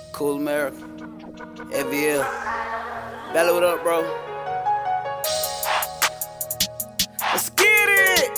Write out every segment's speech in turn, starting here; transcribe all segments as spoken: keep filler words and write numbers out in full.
Cool America, F V L. Battle it up, bro. Let's get it!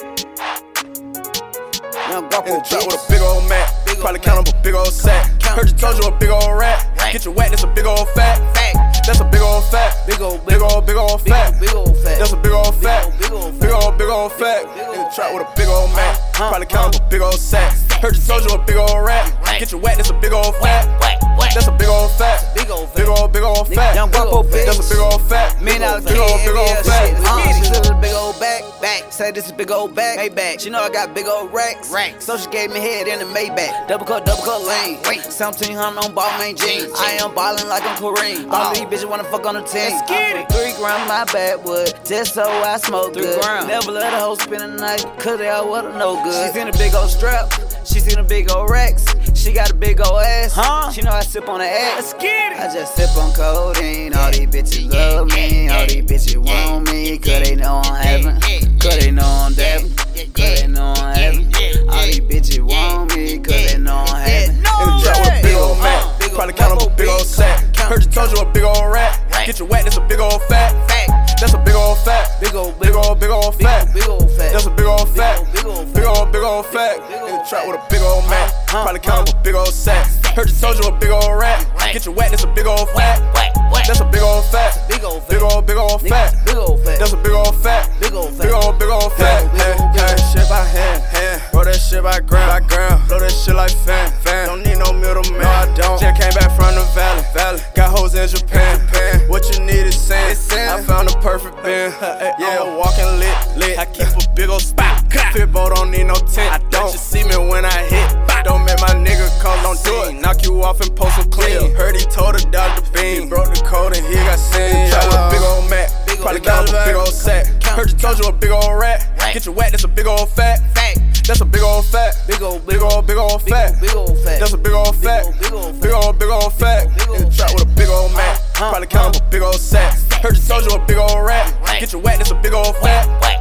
Young Guapo, In the trap bitch. with a big old Mac. Big Probably old count up a big old sack. Count. Heard you told you a big old rat. Rat. Get your whack, that's a big old fat. Fact. That's a big old fat. Big old, Big old, big old big fat. old, big old fat. That's a big old fat. Big old, Big old, big old fat. Big old In the trap fat. with a big old Mac. Uh, Probably uh, count up a big old sack. Heard you told you a big old rat. Rat. Get your whack, that's a big old fat. Whack, whack. That's a big old fat. Big old fat. Big old, big old fat. Young Guapo, bitch. That's a big old fat. Man out of Big old, big old fat. Uh, she said a big old back, back. Say this is big old back, Maybach. She know I got big old racks, racks. So she gave me head in the Maybach. Double cut, double cut lane. Wait, seventeen hundred on ball main jeans. I am ballin' like I'm Kareem. All these bitches wanna fuck on the team. Let's get it. Three gram my backwood, just so I smoke good. Never let a hoe spend a night, cut it out with a no good. She's in a big old strap. She seen a big old racks. She got a big old ass. Huh? She know I sip on the ass. Let's get it. I just sip on codeine. All these bitches love me. All these bitches want me. Cause they know I'm having. Cause they know I'm dabbing. Cause they know I'm having. All these bitches want me. Cause they know I'm having. In the trap with a big old Mac. Probably count up a big old sack. Heard you told you a big old rat. Get your whack, that's a big old fat. That's a big old fat. Big old, Big old, big old fat. big old fat. That's a big old fat. Big old, Big old, big old fat. In the trap with a big old Mac. Probably count up a big old sack. Heard you told you a big old rat. Get your whack, that's a big old fat. That's a big old fat. Big old, Big old, big old fat. Big old fat. That's a big old fat. Big old fat. Big old, big old fat. Hey, hey, shit by hand, hand. Roll that shit by gram, by gram. Blow that shit like fan, fan. Don't need no middleman. No, I don't. Just came back from the valley, valley. Got hoes in Japan, Japan. What you need is sand. I found a perfect bin. Yeah, I'm walking lit, lit. I keep a big old spot. Pitbull don't need no tent. I don't. You see me when I hit. Don't make my nigga call on do it. Knock you off and post some clean. Heard he told the Doctor Bean. Broke the code and he got seen. Trap with a big old Mac. Probably count up a big old sack. Heard you told you a big old rat. Get your whack, that's a big old fat. That's a big old fat. Big old, Big old, big old fat. Big old fat. That's a big old fat. Big old, Big old, big old fat. In the trap with a big old Mac. Probably count up a big old sack. Heard you told you a big old rat. Get your whack, that's a big old fat.